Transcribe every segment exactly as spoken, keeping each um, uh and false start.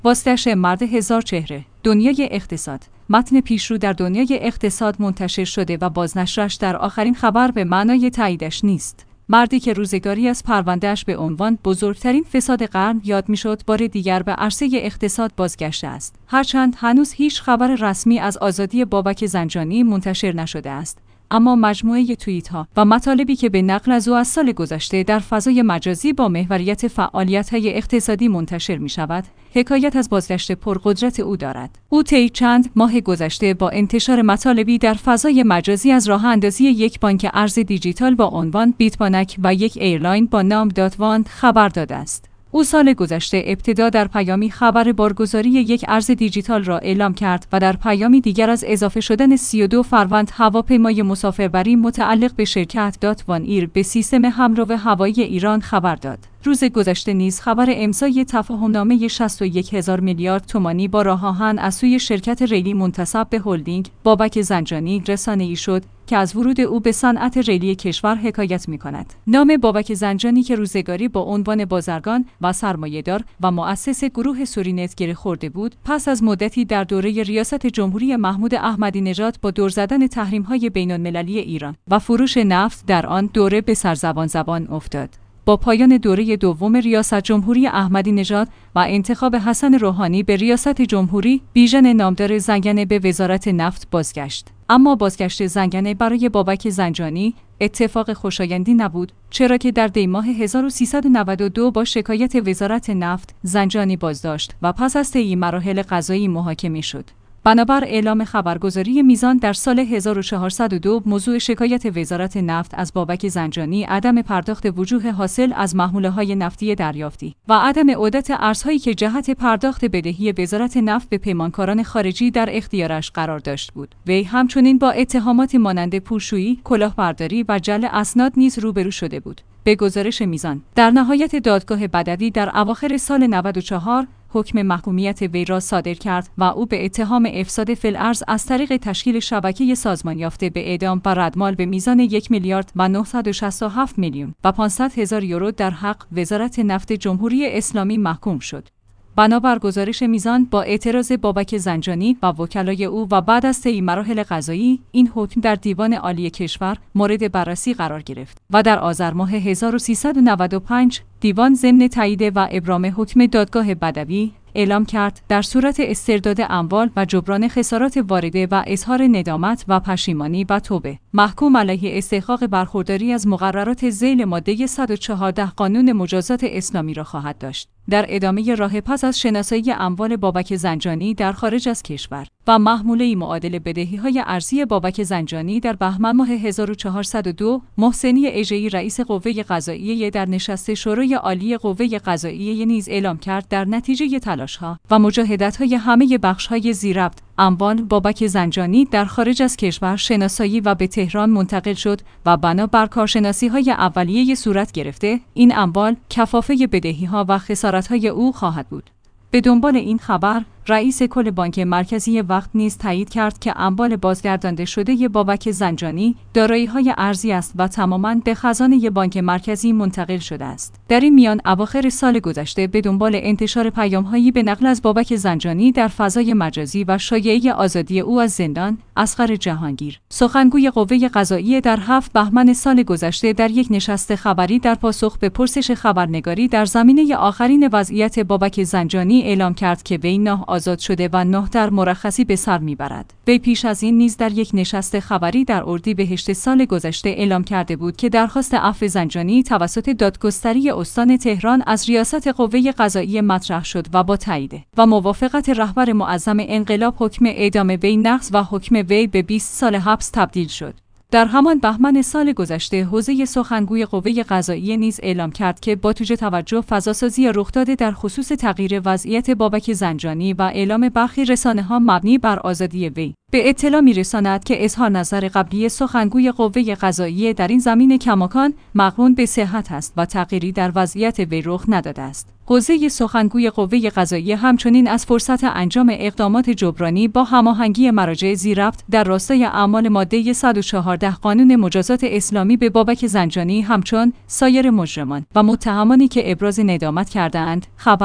بازگشت مرد هزار چهره. دنیای اقتصاد. متن پیشرو در دنیای اقتصاد منتشر شده و بازنشرش در آخرین خبر به معنای تاییدش نیست. مردی که روزگاری از پرونده‌اش به عنوان بزرگترین فساد قرن یاد میشد، بار دیگر به عرصه اقتصاد بازگشته است. هرچند هنوز هیچ خبر رسمی از آزادی بابک زنجانی منتشر نشده است، اما مجموعه توییت‌ها و مطالبی که به نقل از او از سال گذشته در فضای مجازی با محوریت فعالیت‌های اقتصادی منتشر می‌شود، حکایت از بازگشت پرقدرت او دارد. او طی چند ماه گذشته با انتشار مطالبی در فضای مجازی از راه اندازی یک بانک ارز دیجیتال با عنوان بیتبانک و یک ایرلاین با نام داتواند خبر داده است. او سال گذشته ابتدا در پیامی خبر بارگذاری یک ارز دیجیتال را اعلام کرد و در پیامی دیگر از اضافه شدن سی و دو فروند هواپیمای مسافربری متعلق به شرکت داتوان ایر به سیستم همراه هوایی ایران خبر داد. روز گذشته نیز خبر امضای تفاهمنامه شصت و یک هزار میلیارد تومانی با راه آهن از سوی شرکت ریلی منتسب به هلدینگ بابک زنجانی رسانه‌ای شد که از ورود او به صنعت ریلی کشور حکایت می‌کند. نام بابک زنجانی که روزگاری با عنوان بازرگان و سرمایه‌دار و مؤسس گروه سورینت گره خورده بود، پس از مدتی در دوره ریاست جمهوری محمود احمدی نژاد با دور زدن تحریم‌های بین‌المللی ایران و فروش نفت در آن دوره به سرزبان زبان افتاد. با پایان دوره دوم ریاست جمهوری احمدی نژاد و انتخاب حسن روحانی به ریاست جمهوری، بیژن نامدار زنگنه به وزارت نفت بازگشت. اما بازگشت زنگنه برای بابک زنجانی اتفاق خوشایندی نبود، چرا که در دی ماه هزار و سیصد و نود و دو با شکایت وزارت نفت زنجانی بازداشت و پس از طی مراحل قضایی محاکمه شد. بنابر اعلام خبرگزاری میزان در سال هزار و چهارصد و دو، موضوع شکایت وزارت نفت از بابک زنجانی عدم پرداخت وجوه حاصل از محموله‌های نفتی دریافتی و عدم عودت ارزهایی که جهت پرداخت بدهی وزارت نفت به پیمانکاران خارجی در اختیارش قرار داشت بود. وی همچنین با اتهامات مانند پولشویی، کلاهبرداری و جعل اسناد نیز روبرو شده بود. به گزارش میزان، در نهایت دادگاه بدوی در اواخر سال نود و چهار حکم محکومیت وی را صادر کرد و او به اتهام افساد فی‌الارض از طریق تشکیل شبکه سازمان یافته به اعدام و ردمال به میزان یک میلیارد و نهصد و شصت و هفت میلیون و پانصد هزار یورو در حق وزارت نفت جمهوری اسلامی محکوم شد. بنابر گزارش میزان، با اعتراض بابک زنجانی و وکلای او و بعد از طی مراحل قضایی، این حکم در دیوان عالی کشور مورد بررسی قرار گرفت و در آذر ماه هزار و سیصد و نود و پنج دیوان ضمن تایید و ابرام حکم دادگاه بدوی اعلام کرد در صورت استرداد اموال و جبران خسارات وارده و اظهار ندامت و پشیمانی و توبه، محکوم علیه استحقاق برخورداری از مقررات ذیل ماده صد و چهارده قانون مجازات اسلامی را خواهد داشت. در ادامه راه پس از شناسایی اموال بابک زنجانی در خارج از کشور و محموله معادل بدهی‌های ارزی بابک زنجانی در بهمن ماه هزار و چهارصد و دو، محسنی اژه‌ای رئیس قوه قضاییه در نشست شورای عالی قوه قضاییه نیز اعلام کرد در نتیجه تلاش‌ها و مجاهدت‌های همه بخش‌های ذی‌ربط، اموال بابک زنجانی در خارج از کشور شناسایی و به تهران منتقل شد و بنابر کارشناسی‌های اولیه صورت گرفته، این اموال کفافه بدهی‌ها و خسارت‌های او خواهد بود. به دنبال این خبر، رئیس کل بانک مرکزی وقت نیز تایید کرد که اموال بازگردانده شده بابک زنجانی دارایی‌های ارزی است و تماماً به خزانه بانک مرکزی منتقل شده است. در این میان اواخر سال گذشته به دنبال انتشار پیام‌هایی به نقل از بابک زنجانی در فضای مجازی و شایعه آزادی او از زندان، اصغر جهانگیر، سخنگوی قوه قضاییه، در هفت بهمن سال گذشته در یک نشست خبری در پاسخ به پرسش خبرنگاری در زمینه آخرین وضعیت بابک زنجانی اعلام کرد که وی نه آزاد شده و نه در مرخصی به سر میبرد. وی پیش از این نیز در یک نشست خبری در اردیبهشت سال گذشته اعلام کرده بود که درخواست عفو زنجانی توسط دادگستری استان تهران از ریاست قوه قضاییه مطرح شد و با تایید و موافقت رهبر معظم انقلاب حکم اعدام وی نقض و حکم وی به بیست سال حبس تبدیل شد. در همان بهمن سال گذشته، حوزه سخنگوی قوه قضاییه نیز اعلام کرد که با توجه توجه فضاسازی رخ داده در خصوص تغییر وضعیت بابک زنجانی و اعلام برخی رسانه‌ها مبنی بر آزادی وی، به اطلاع می‌رساند که اظهار نظر قبلی سخنگوی قوه قضاییه در این زمینه کماکان مقرون به صحت است و تغییری در وضعیت وی رخ نداده است. حوزه سخنگوی قوه قضاییه همچنین از فرصت انجام اقدامات جبرانی با هماهنگی مراجع ذی‌ربط در راستای اعمال ماده صد و چهارده قانون مجازات اسلامی به بابک زنجانی همچون سایر مجرمان و متهمانی که ابراز ندامت کرده‌اند خبر داد.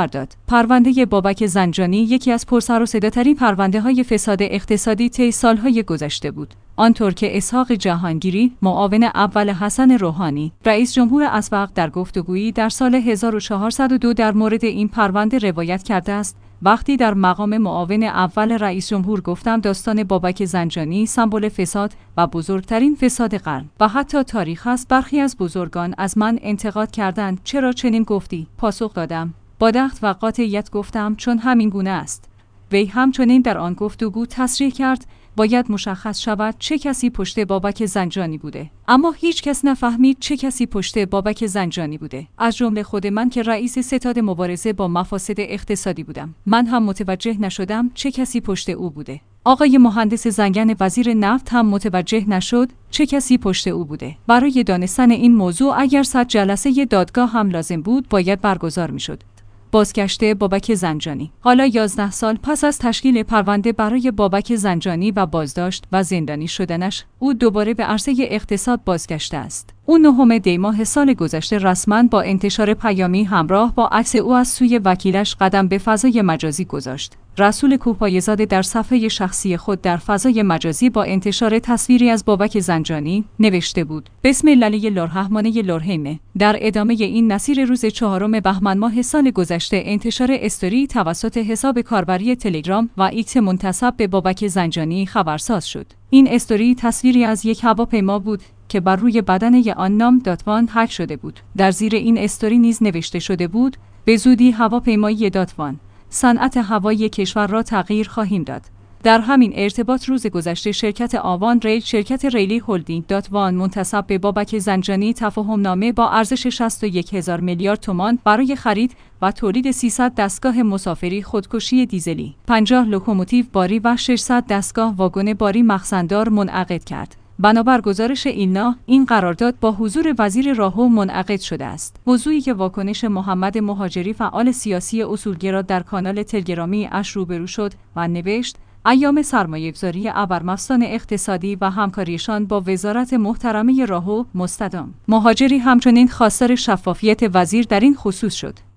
پرونده بابک زنجانی یکی از پرسر و صداترین پرونده‌های فساد اقتصادی طی سالهای گذشته بود. آنطور که اسحاق جهانگیری، معاون اول حسن روحانی، رئیس جمهور اسبق در گفتگویی در سال هزار و چهارصد و دو در مورد این پرونده روایت کرده است: وقتی در مقام معاون اول رئیس جمهور گفتم داستان بابک زنجانی سمبل فساد و بزرگترین فساد قرن و حتی تاریخ است، برخی از بزرگان از من انتقاد کردند چرا چنین گفتی؟ پاسخ دادم با دقت و قاطعیت گفتم چون همین گونه است. وی همچنین در آن گفتگو تصریح کرد باید مشخص شود چه کسی پشت بابک زنجانی بوده، اما هیچ کس نفهمید چه کسی پشت بابک زنجانی بوده، از جمله خود من که رئیس ستاد مبارزه با مفاسد اقتصادی بودم. من هم متوجه نشدم چه کسی پشت او بوده. آقای مهندس زنگن وزیر نفت هم متوجه نشد چه کسی پشت او بوده. برای دانستن این موضوع اگر صد جلسه دادگاه هم لازم بود باید برگزار میشد. بازگشت بابک زنجانی. حالا یازده سال پس از تشکیل پرونده برای بابک زنجانی و بازداشت و زندانی شدنش، او دوباره به عرصه اقتصاد بازگشته است. او نهم دی ماه سال گذشته رسما با انتشار پیامی همراه با عکس او از سوی وکیلش قدم به فضای مجازی گذاشت. رسول کوهپایه‌زاده در صفحه شخصی خود در فضای مجازی با انتشار تصویری از بابک زنجانی نوشته بود: بسم الله الرحمن الرحیم. در ادامه این نصیر روز چهارم بهمن ماه سال گذشته انتشار استوری توسط حساب کاربری تلگرام و ایکس منتسب به بابک زنجانی خبرساز شد. این استوری تصویری از یک هواپیما بود که بر روی بدنه آن نام داتوان حک شده بود. در زیر این استوری نیز نوشته شده بود: به زودی هواپیمایی داتوان، صنعت هوایی کشور را تغییر خواهیم داد. در همین ارتباط روز گذشته شرکت آوان ریل، شرکت ریلی هلدینگ داتوان منتسب به بابک زنجانی تفاهم نامه با ارزش شصت و یک هزار میلیارد تومان برای خرید و تولید سیصد دستگاه مسافری خودکشی دیزلی، پنجاه لوکوموتیو باری و ششصد دستگاه واگن باری مخزن‌دار منعقد کرد. بنابر گزارش ایلنا، این قرارداد با حضور وزیر راهو منعقد شده است. موضوعی که واکنش محمد مهاجری فعال سیاسی اصولگرا در کانال تلگرامی اش روبرو شد و نوشت: ایام سرمایه‌گذاری ابرمستان اقتصادی و همکاریشان با وزارت محترمه راهو مستدام. مهاجری همچنین خواستار شفافیت وزیر در این خصوص شد.